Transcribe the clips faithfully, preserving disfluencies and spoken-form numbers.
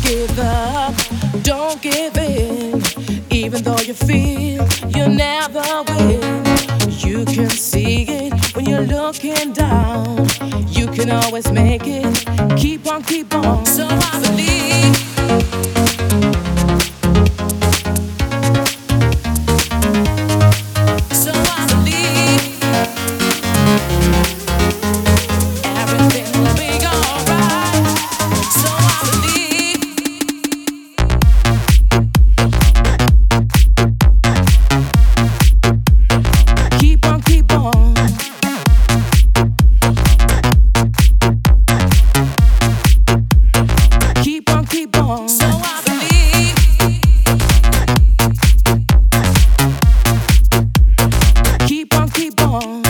give up, don't give in. Even though you feel you never win, you can see it when you're looking down. You can always make it. Keep on, keep on. So I believe. So I believe everything will be alright. So I believe. Keep on, keep on. Keep on, keep on. So I believe. Keep on, keep on.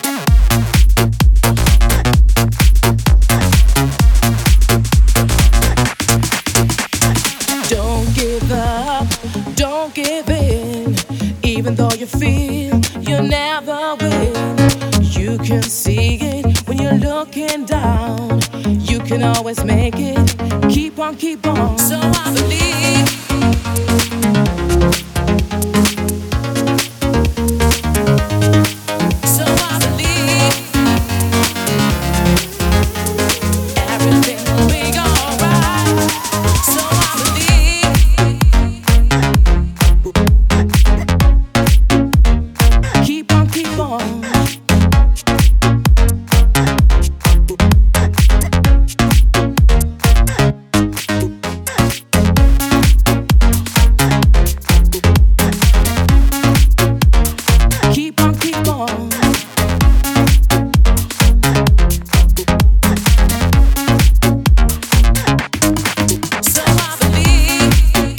Don't give up, don't give in. Even though you feel you never win, you can see it when you're looking down. You can always make it. Keep on, keep on. So I believe. So I believe everything will be alright. So I believe. Keep on, keep on. Keep on, keep on. So I believe.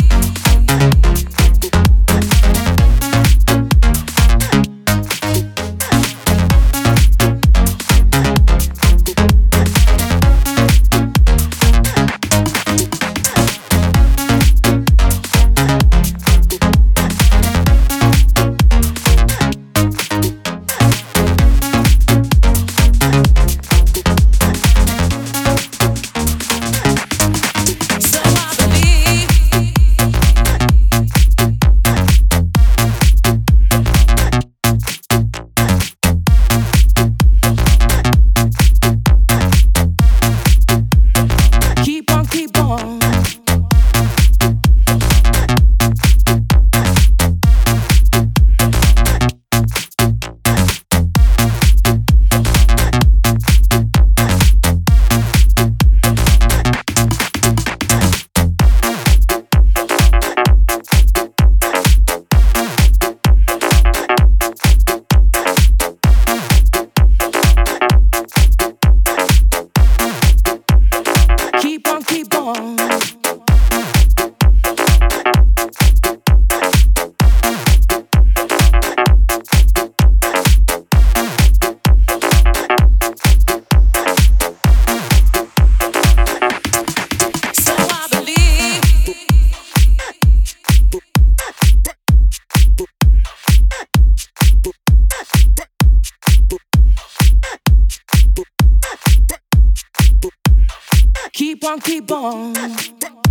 So I believe. Keep on, keep on. Keep on, keep on. So I believe. Keep on, keep on.